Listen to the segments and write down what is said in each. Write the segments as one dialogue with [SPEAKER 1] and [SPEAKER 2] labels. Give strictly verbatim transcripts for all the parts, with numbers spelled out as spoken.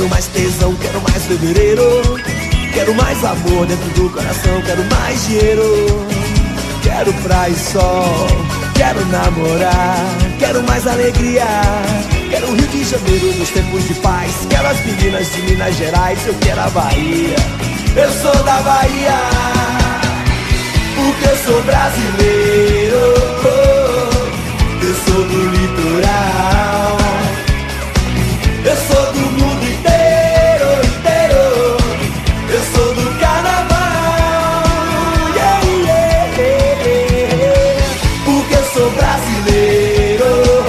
[SPEAKER 1] quero mais tesão, quero mais fevereiro. Quero mais amor dentro do coração, quero mais dinheiro. Quero praia e sol, quero namorar. Quero mais alegria, quero o Rio de Janeiro nos tempos de paz. Quero as meninas de Minas Gerais, eu quero a Bahia. Eu sou da Bahia, porque eu sou brasileiro. Eu sou do litoral, eu sou do mundo inteiro, inteiro. Eu sou do carnaval, yeah, yeah, yeah. Porque eu sou brasileiro,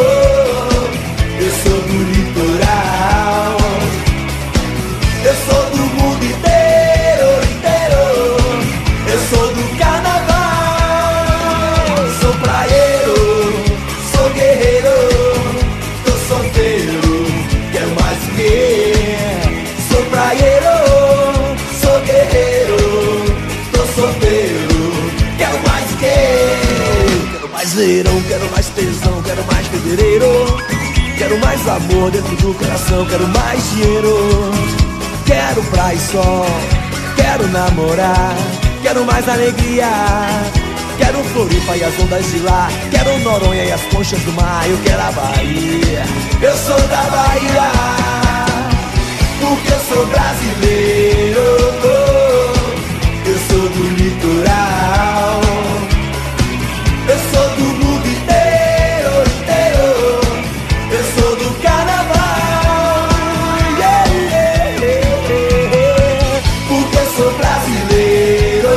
[SPEAKER 1] eu sou do litoral, eu sou do mundo inteiro, inteiro. Eu sou do carnaval, sou praieiro, sou guerreiro, tô solteiro, quero mais o quê? Sou praieiro, sou guerreiro, tô solteiro, quero mais o quê? Quero mais verão, quero mais tesão, quero mais fevereiro. Quero mais amor dentro do coração, quero mais dinheiro. Quero praia e sol, quero namorar. Quero mais alegria, quero Floripa e as ondas de lá. Quero Noronha e as conchas do mar, eu quero a Bahia. Eu sou da Bahia, porque eu sou brasileiro. Eu sou do litoral, eu sou do mundo inteiro, inteiro. Eu sou do carnaval, yeah, yeah, yeah. Porque eu sou brasileiro,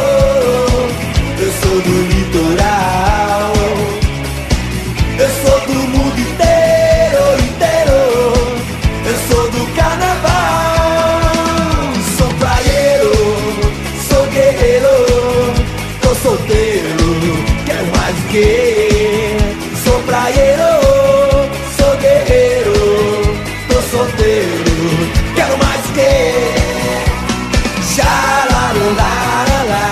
[SPEAKER 1] eu sou do litoral, eu sou do mundo inteiro, inteiro. Eu sou do carnaval, sou praieiro, sou guerreiro, tô solteiro, quero mais o quê? Sou praieiro, sou guerreiro, tô solteiro, quero mais o quê? Xalarulararara,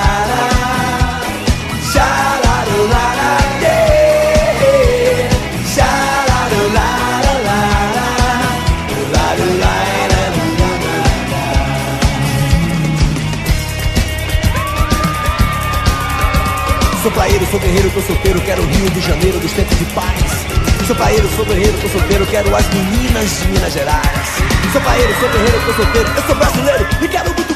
[SPEAKER 1] xalarularará, yeah. Xalarulararara, larurararara. Sou praieiro, sou guerreiro, tô solteiro, quero o Rio de Janeiro dos tempos de paz. Sou praieiro, sou guerreiro, tô solteiro, quero as meninas de Minas Gerais. Sou praieiro, sou guerreiro, tô solteiro, eu sou brasileiro e quero muito